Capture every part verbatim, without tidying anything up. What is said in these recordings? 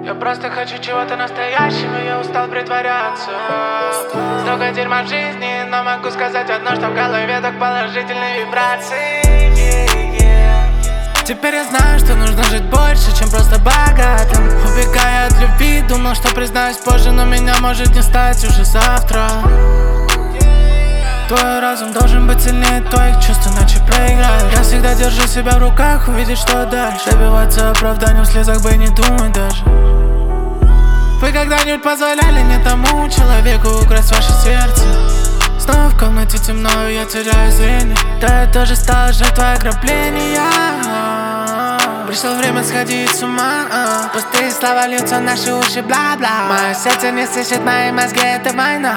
Я просто хочу чего-то настоящего, я устал притворяться. Столько дерьма в жизни, но могу сказать одно, что в голове так положительные вибрации. yeah, yeah. Теперь я знаю, что нужно жить больше, чем просто богатым. Убегая от любви, думал, что признаюсь позже, но меня может не стать уже завтра. Твой разум должен быть сильнее твоих чувств, иначе проиграешь. Я всегда держу себя в руках, увидеть, что дальше. Добиваться оправдания в слезах бы не думать даже. Вы когда-нибудь позволяли не тому человеку украсть ваше сердце? Снова в комнате темно, и я теряю зрение. Да, я тоже стал жертвой ограбления. Пришло время сходить с ума. Пустые слова льются в наши уши, бла-бла. Мое сердце не слышит, мои мозги, это война.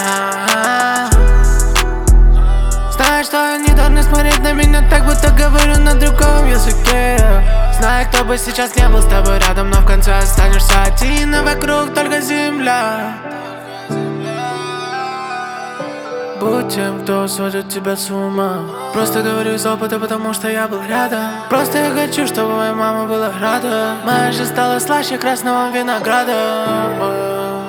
Знаю, что они должны смотреть на меня так, будто говорю на другом языке. Знаю, кто бы сейчас не был с тобой рядом, но в конце останешься один, а вокруг только земля. Будь тем, кто сводит тебя с ума. Просто говорю из опыта, потому что я был рядом. Просто я хочу, чтобы моя мама была рада. Моя жизнь стала слаще красного винограда.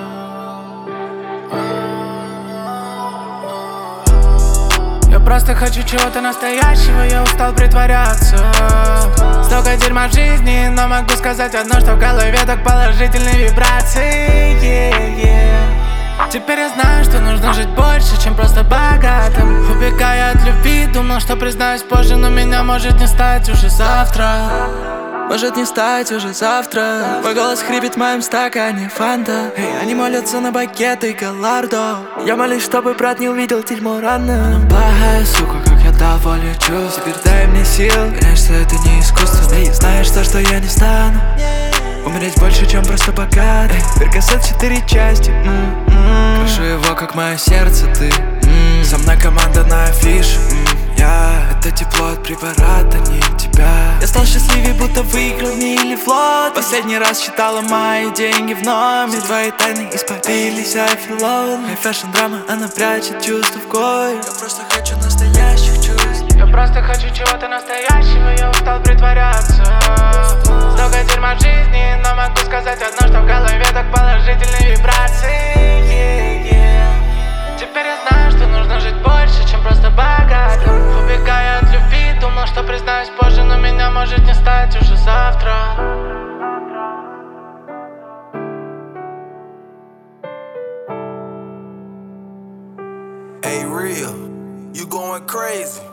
Я просто хочу чего-то настоящего, я устал притворяться. Столько дерьма в жизни, но могу сказать одно, что в голове так положительные вибрации. yeah, yeah. Теперь я знаю, что нужно жить больше, чем просто богатым. Убегая от любви, думал, что признаюсь позже, но меня может не стать уже завтра. Может не стать уже завтра. Мой голос хрипит в моем стакане фанта. Эй, они молятся на багеты и галардо. Я молюсь, чтобы брат не увидел дерьмо рано. Но плохая сука, как я дал волю чувств. Теперь дай мне сил, понять, что это не искусство. Эй, знаешь то, что я не стану умереть больше, чем просто богат. Эй, Перкасет четыре части. м-м-м. Прошу его, как мое сердце, ты. м-м. Со мной команда на афише. м-м. Я это тепло от препарата, не тебя. Я стал счастливее, будто выиграл мили флот. Последний раз считала мои деньги в номере. Все твои тайны испарились, I feel lonely. Хай фэшн драма, она прячет чувства в горе. Я просто хочу настоящих чувств. Я просто хочу чего-то настоящего, я устал притворяться. Столько дерьма в жизни, но могу сказать одно, что в голове так положительные вибрации. yeah, yeah. Теперь я знаю, что нужно жить больше, чем просто богатым. Убегая от любви, думал, что признаюсь позже, но меня может не стать уже завтра. Hey, real, you going crazy.